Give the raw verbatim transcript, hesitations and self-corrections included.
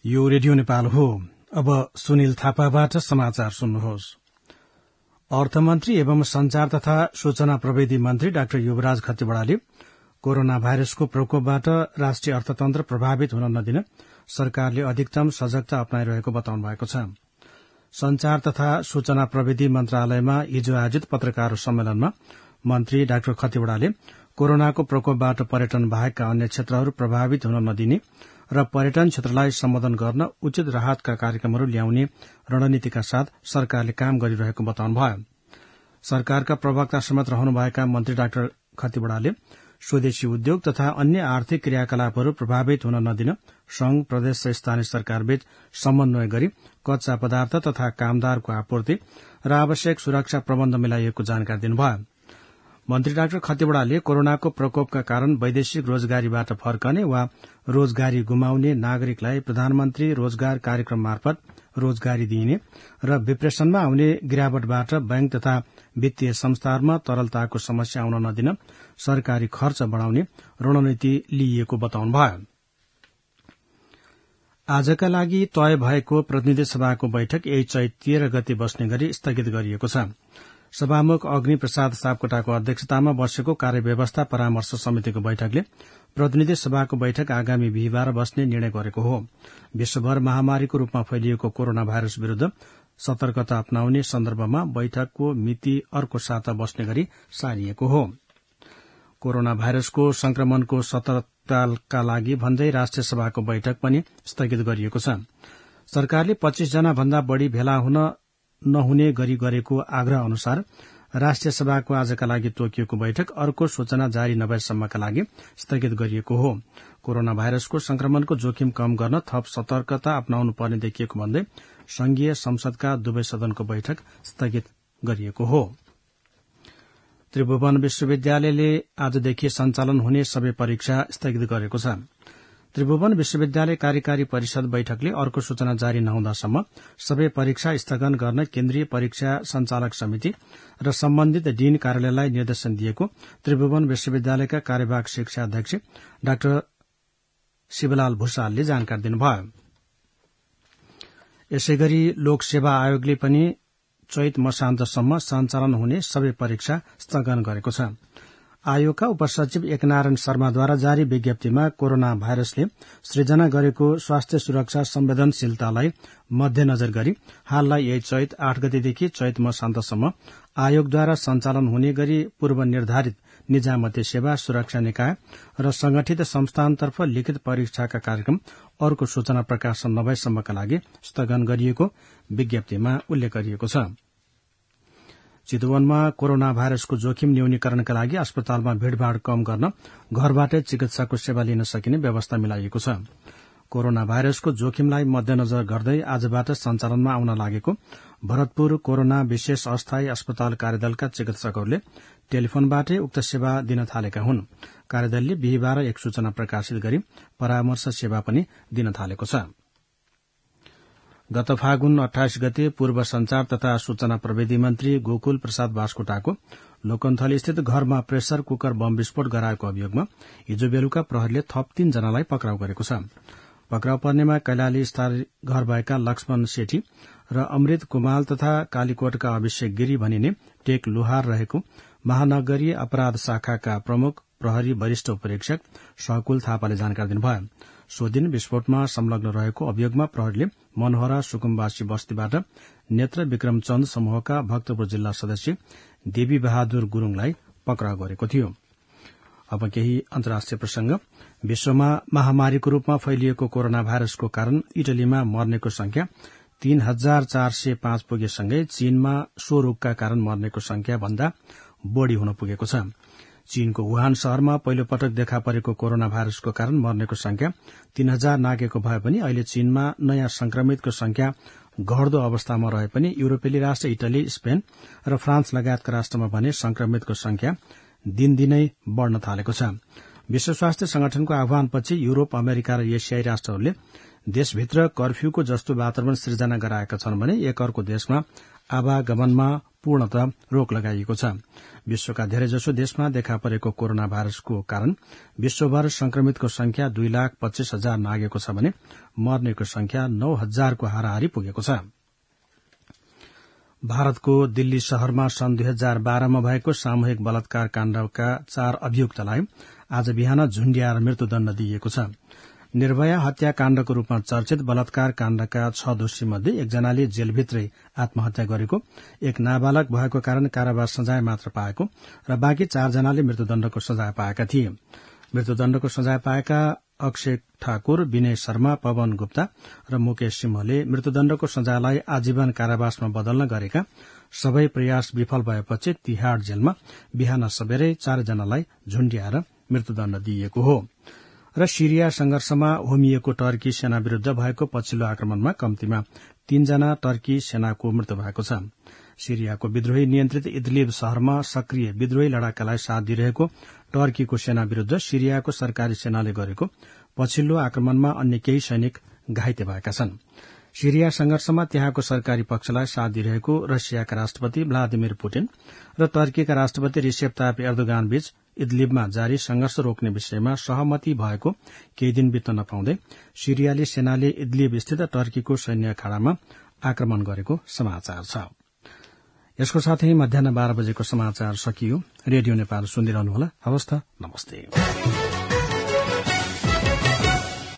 यो रेडियो नेपाल हो। अब सुनिल थापाबाट समाचार सुन्नुहोस्। अर्थमन्त्री एवं संचार तथा सूचना प्रविधि मन्त्री डाक्टर युवराज खतिवड़ाले कोरोना भाइरसको प्रकोपबाट राष्ट्रिय अर्थतन्त्र प्रभावित हुन नदिन सरकारले अधिकतम सजगता अपनाइरहेको बताउनु भएको छ। संचार तथा सूचना प्रविधि मन्त्रालयमा हिजो आयोजित पत्रकार सम्मेलनमा मन्त्री डाक्टर खतिवड़ाले कोरोनाको प्रकोपबाट पर्यटन बाहेकका अन्य क्षेत्रहरू प्रभावित हुन नदिने र पर्यटन क्षेत्रलाई सम्बोधन गर्न उचित राहतका कार्यक्रमहरू ल्याउने रणनीतिका साथ सरकारले काम गरिरहेको बताउनुभयो। सरकारका प्रवक्ता समेत रहनुभएका मन्त्री डाक्टर खतिवड़ाले स्वदेशी उद्योग तथा अन्य आर्थिक क्रियाकलापहरू प्रभावित हुन नदिन संघ, प्रदेश र स्थानीय सरकारबीच समन्वय गरी कच्चा पदार्थ तथा कामदारको आपूर्ति र आवश्यक सुरक्षा प्रबन्ध मिलाइएको जानकारी दिनुभयो। मन्त्री डाक्टर खतिवड़ाले कोरोनाको प्रकोपका कारण वैदेशिक रोजगारीबाट फर्कने वा रोजगारी गुमाउने नागरिकलाई प्रधानमन्त्री रोजगार कार्यक्रम मार्फत रोजगारी दिइने र डिप्रेसनमा आउने गिरावटबाट बैंक तथा वित्तीय संस्थाहरूमा तरलताको समस्या आउन नदिन सरकारी खर्च बढ़ाउने रणनीति लिइएको बताउनुभयो। आजका लागि तय भएको प्रतिनिधि सभाको बैठक यही चैत तेह्र गते बस्ने गरी स्थगित गरिएको छ। सभामुख अग्नि प्रसाद सापकोटाको अध्यक्षतामा बसेको कार्यव्यवस्था परामर्श समितिको बैठकले प्रतिनिधि सभाको बैठक आगामी बिहिबार बस्ने निर्णय गरेको हो। विश्वभर महामारीको रूपमा फैलिएको कोरोना भाइरस विरूद्ध सतर्कता अपनाउने सन्दर्भमा बैठकको मिति अर्को साता बस्ने गरी सारिएको हो। कोरोना भाइरसको संक्रमणको सतर्कताका लागि भन्दै राष्ट्रिय सभाको बैठक पनि स्थगित गरिएको छ। सरकारले पच्चीस जना भन्दा बढ़ी भेला हुन नहुने गरी गरेको आग्रह अनुसार राष्ट्रिय सभाको आजका लागि तोकिएको बैठक अर्को सूचना जारी नभएसम्मका लागि स्थगित गरिएको हो। कोरोना भाइरसको संक्रमणको जोखिम कम गर्न थप सतर्कता अपनाउनु पर्ने देखिएको भन्दै संघीय संसदका दुवै सदनको बैठक स्थगित गरिएको हो। त्रिभुवन विश्वविद्यालयले आजदेखि सञ्चालन हुने सबै परीक्षा स्थगित गरेको छ। त्रिभुवन विश्वविद्यालय कार्यकारी परिषद बैठकले अर्को सूचना जारी नहुँदासम्म सबै परीक्षा स्थगन गर्न केन्द्रीय परीक्षा संचालक समिति र सम्बन्धित डीन कार्यालयलाई निर्देशन दिएको त्रिभुवन विश्वविद्यालयका कार्यवाहक शिक्षा अध्यक्ष डाक्टर शिवलाल भूषालले जानकारी दिनुभयो। यसैगरी लोकसेवा आयोगले पनि चैत मसान्तसम्म सञ्चालन हुने सबै परीक्षा स्थगन गरेको छ। आयोगका उपसचिव एकनारायण शर्माद्वारा जारी विज्ञप्तिमा कोरोना भाइरसले सृजना गरेको स्वास्थ्य सुरक्षा संवेदनशीलतालाई मध्यनजर गरी हाललाई यही चैत आठ गतेदेखि चैत मसान्तसम्म आयोगद्वारा सञ्चालन हुने गरी पूर्व निर्धारित निजामती सेवा सुरक्षा निकाय र संगठित संस्थानतर्फ लिखित परीक्षाका कार्यक्रम अर्को सूचना प्रकाशन नभएसम्मका लागि स्थगन गरिएको विज्ञप्तिमा उल्लेख गरिएको छ। चितवनमा कोरोना भाइरसको जोखिम न्यूनीकरणका लागि अस्पतालमा भीड़भाड़ कम गर्न घरबाटै चिकित्साको सेवा लिन सकिने व्यवस्था मिलाइएको छ। कोरोना भाइरसको जोखिमलाई मध्यनजर गर्दै आजबाट सञ्चालनमा आउन लागेको भरतपुर कोरोना विशेष अस्थायी अस्पताल कार्यदलका चिकित्सकहरूले टेलिफोनबाटै उक्त सेवा दिन थालेका हुन्। कार्यदलले बिहिबार एक सूचना प्रकाशित गरी परामर्श सेवा पनि दिन थालेको छ। गत फागुन अठाइस गते पूर्व संचार तथा सूचना प्रविधि मन्त्री गोकुल प्रसाद बास्कोटाको लोकन्थली स्थित घरमा प्रेसर कुकर बम विस्फोट गराएको अभियोगमा हिजो बेलुका प्रहरीले थप तीन जनालाई पक्राउ गरेको छ। पक्राउ पर्नेमा कैलाली स्थायी घर भएका लक्ष्मण सेठी र अमृत कुमाल तथा कालीकोटका अभिषेक गिरी भनिने टेक लुहार रहेको महानगरीय अपराध शाखाका प्रमुख प्रहरी वरिष्ठ उपरीक्षक सहकुल थापाले जानकारी दिनुभयो। सो दिन विस्फोटमा संलग्न रहेको अभियोगमा प्रहरीले मनोहरा सुकुम्बासी बस्तीबाट नेत्र विक्रम चन्द समूहका भक्तपुर जिल्ला सदस्य देवी बहादुर गुरूङलाई पक्राउ गरेको थियो। अब केही अन्तर्राष्ट्रिय प्रसंग। विश्वमा महामारीको रूपमा फैलिएको कोरोना भाइरसको कारण इटलीमा मर्नेको संख्या तीन हजार चार सय पाँच पुगेसँगै चीनमा सो रोगका कारण मर्नेको संख्या भन्दा बढ़ी हुन पुगेको छ। चीनको वुहान शहरमा पहिलो पटक देखा परेको कोरोना भाइरसको कारण मर्नेको संख्या तीन हजार नागेको भए पनि अहिले चीनमा नयाँ संक्रमितको संख्या घट्दो अवस्थामा रहे पनि युरोपेली राष्ट्र इटली, स्पेन र फ्रान्स लगायतका राष्ट्रमा भने संक्रमितको संख्या दिनदिनै बढ़न थालेको छ। विश्व स्वास्थ्य संगठनको आह्वानपछि युरोप, अमेरिका र एसियाई राष्ट्रहरूले देशभित्र कर्फ्यूको जस्तो वातावरण सृजना गराएका छन् भने एक अर्को देशमा आवागमनमा पूर्णतः रोक लगाइएको छ। विश्वका धेरैजसो देशमा देखा परेको कोरोना भाइरसको कारण विश्वभर संक्रमितको संख्या दुई लाख पच्चीस हजार नागेको छ भने मर्नेको संख्या नौ हजारको हाराहारी पुगेको छ। भारतको दिल्ली शहरमा सन् दुई हजार बाह्रमा भएको सामूहिक बलात्कार काण्डका चार अभियुक्तलाई आज बिहान झुण्ड्याएर मृत्युदण्ड दिइएको छ। निर्भया हत्याकाण्डको रूपमा चर्चित बलात्कार काण्डका छ दोषी मध्ये एकजनाले जेलभित्रै आत्महत्या गरेको, एक नाबालक भएको कारण कारावास सजाय मात्र पाएको र बाँकी चारजनाले मृत्युदण्डको सजाय पाएका थिए। मृत्युदण्डको सजाय पाएका अक्षय ठाकुर, विनय शर्मा, पवन गुप्ता र मुकेश सिंहले मृत्युदण्डको सजायलाई आजीवन कारावासमा बदल्न गरेका सबै प्रयास विफल भएपछि तिहाड़ जेलमा बिहान सबेरै चारजनालाई झुण्ड्याएर मृत्युदण्ड दिइएको हो। र सिरिया संघर्षमा होमिएको टर्की सेना विरूद्ध भएको पछिल्लो आक्रमणमा कम्तीमा तीनजना टर्की सेनाको मृत्यु भएको छ। सिरियाको विद्रोही नियन्त्रित इदलिब शहरमा सक्रिय विद्रोही लडाकालाई साथ दिइरहेको टर्कीको सेना विरूद्ध सिरियाको सरकारी सेनाले गरेको पछिल्लो आक्रमणमा अन्य केही सैनिक घाइते भएका छन्। सिरिया संघर्षमा त्यहाँको सरकारी पक्षलाई साथ दिइरहेको रसियाका राष्ट्रपति भ्लादिमिर पुटिन र टर्कीका राष्ट्रपति रिसेप तायिप एर्दोगान बीच इदलिबमा जारी संघर्ष रोक्ने विषयमा सहमति भएको केही दिन बित्न नपाउँदै सिरियाली सेनाले इदलिब स्थित टर्कीको सैन्य अखाडामा आक्रमण गरेको समाचार छ। यसको साथै मध्याह बाह्र बजेको समाचार सकियो। रेडियो नेपाल सुनिरहनुहोला। हवस् त, नमस्ते।